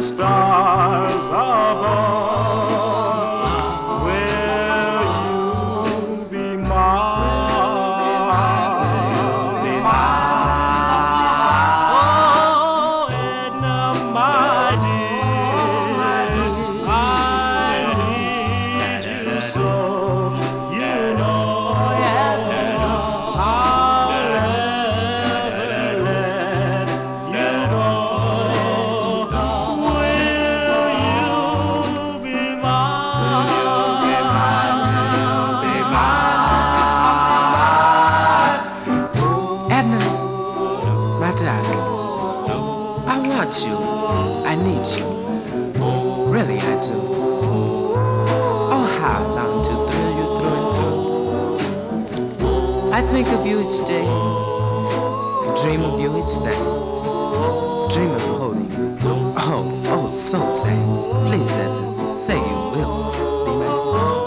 stars above, will you be mine? Oh, Edna, my dear, I need you so. You know I'll never let you go. Will you be mine? Edna, my darling, I want you. I need you. Really, I do. Oh, how I long to thrill you through and through. I think of you each day. Dream of you each night. Dream of holding you. Oh, so tight. Please, Edna, say you will be mine.